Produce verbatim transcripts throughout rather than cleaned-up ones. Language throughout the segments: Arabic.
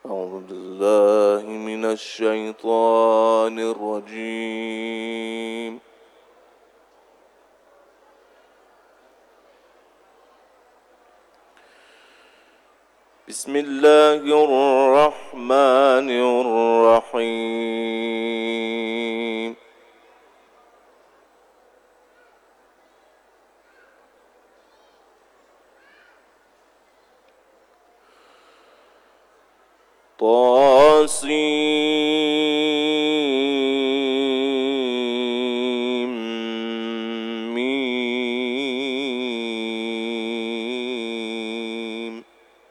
أعوذ بالله من الشيطان الرجيم. بسم الله الرحمن الرحيم. طاسيم ميم.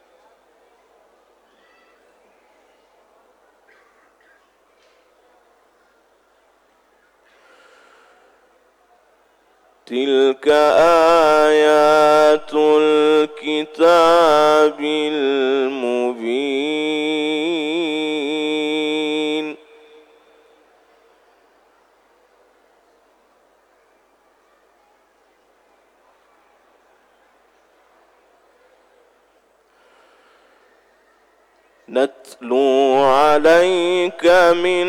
تلك آيات الكتاب المبين. نتلو عليك من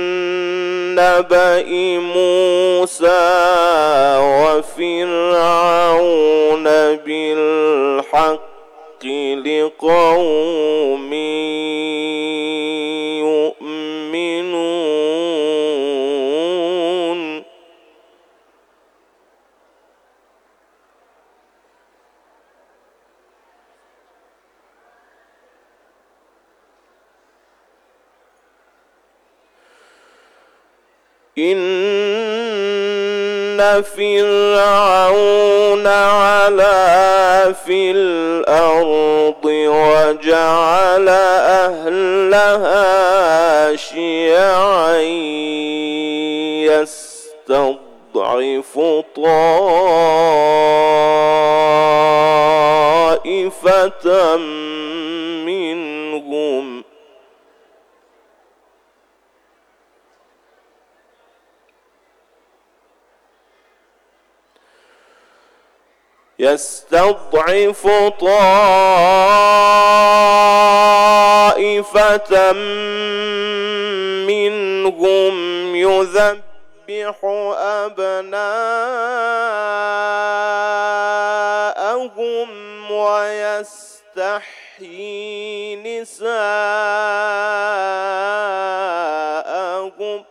نبأ موسى وفرعون بالحق لقوم يؤمنون. إن فرعون علا في الأرض وجعل أهلها شيعا يستضعف طائفة منهم يستضعف طائفة منهم يذبح أبناءهم ويستحيي نساءهم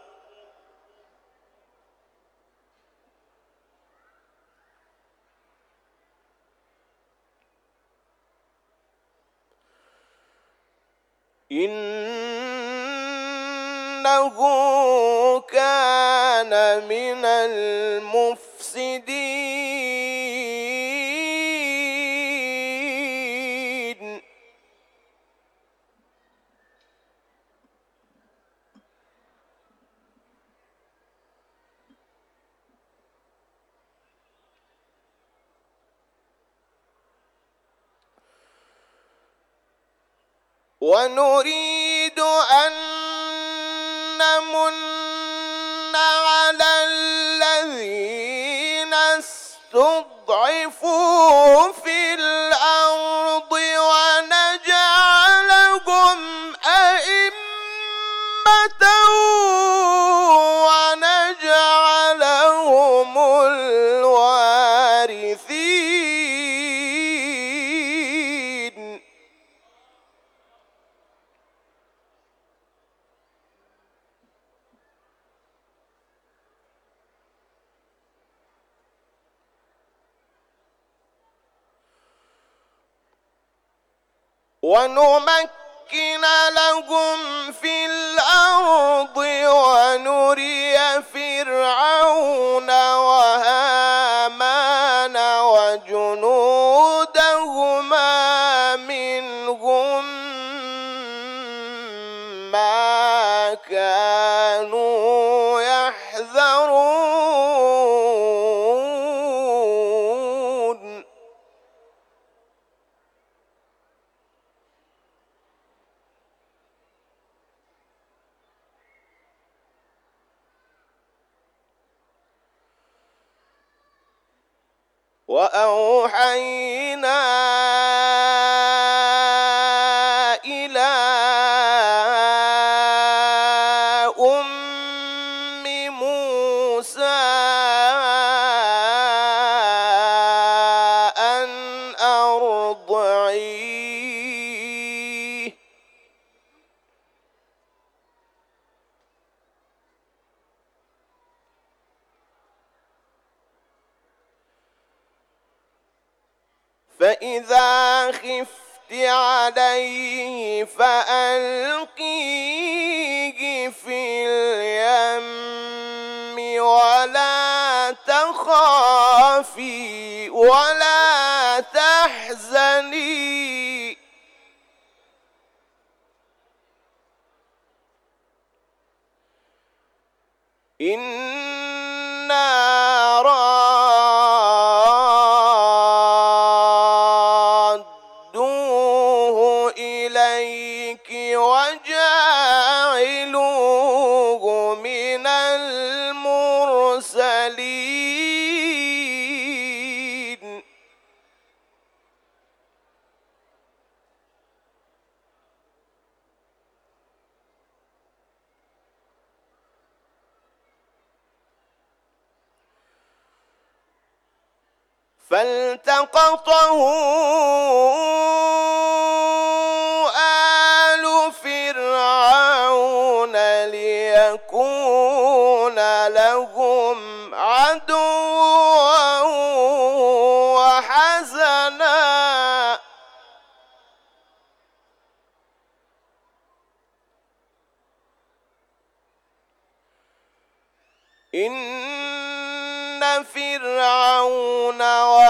إنه كان من المفسدين. ونريد أن نمن على الذين استضعفوا في الأرض ونجعلهم أئمة ونجعلهم الوارثين. ونمكن لهم في الأرض ونري فرعون وهامان وجنودهما منهم ما كانوا يحذرون. وأوحينا إلى فإذا خفت عليه فألقيه في اليم ولا تخافي ولا تحزني إنا رادوه إليك وجاعلوه من المرسلين فالتقطه آل فرعون ليكون لهم عدوا وحزنا إن فرعون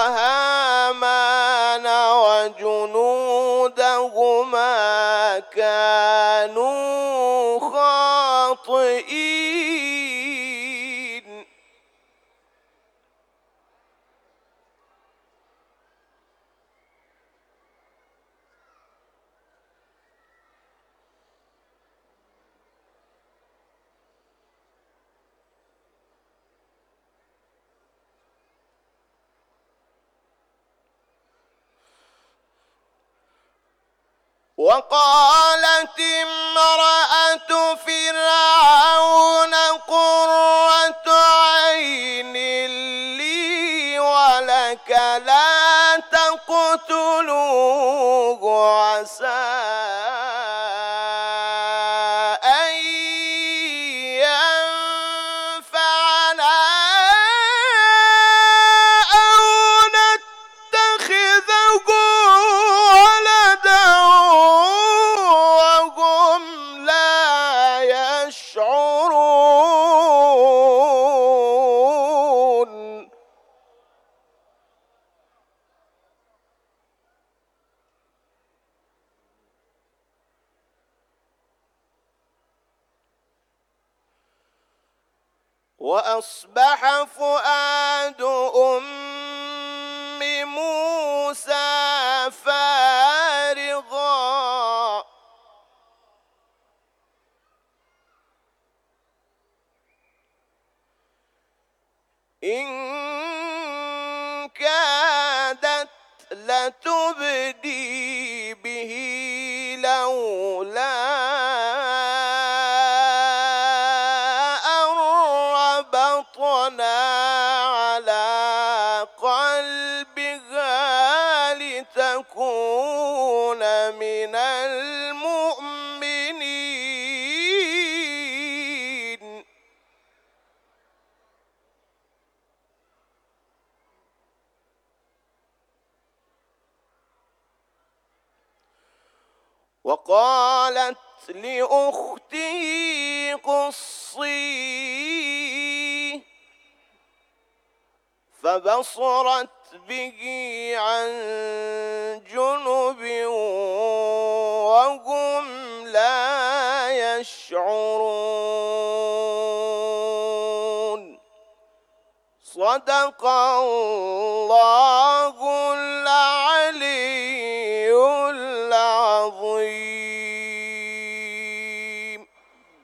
وهامان وجنودهما كانوا خاطئين وقالت امرأة فرعون قرة عين لي ولك لا تقتلوه عسى أن ينفعنا أو نتخذه ولدا وهم لا يشعرون وأصبح فؤاد أم موسى فارغا إن كادت لتبدي به لولا أن ربطنا على قلبها لتكون من المؤمنين وقالت لأخته قصيه فبصرت به عن جنب وهم لا يشعرون صدق الله العظيم.